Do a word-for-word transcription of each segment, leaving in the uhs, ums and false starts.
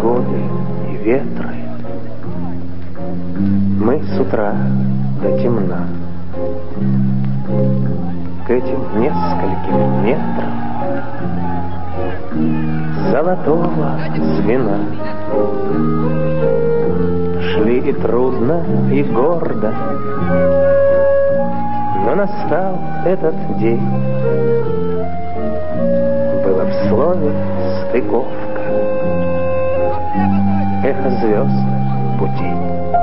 погоды и ветры мы с утра до темна к этим нескольким метрам золотого звена шли и трудно, и гордо, но настал этот день. Было в слове стыковка, эхо звезд путей.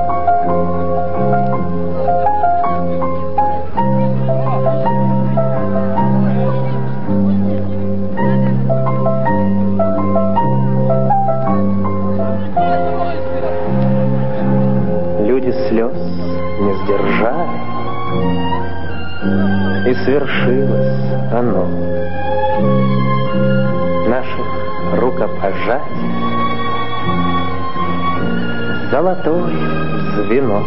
Люди слез не сдержали, и свершилось оно. Наших рукопожатий золотое звено.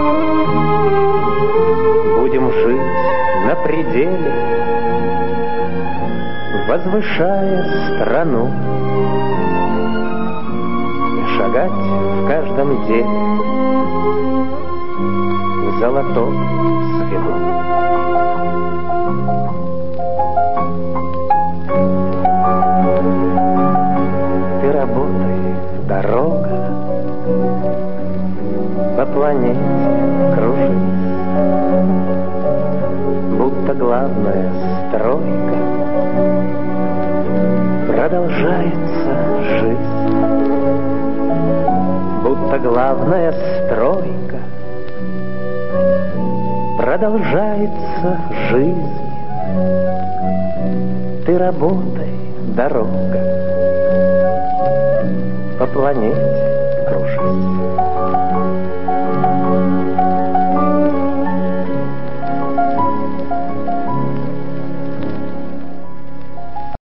Будем жить на пределе, возвышая страну, и шагать в каждом деле к золотому звену. Ты работай, дорога, по планете кружись, будто главная стройка продолжается жизнь, будто главная стройка продолжается жизнь. Ты работай, дорога, по планете кружись.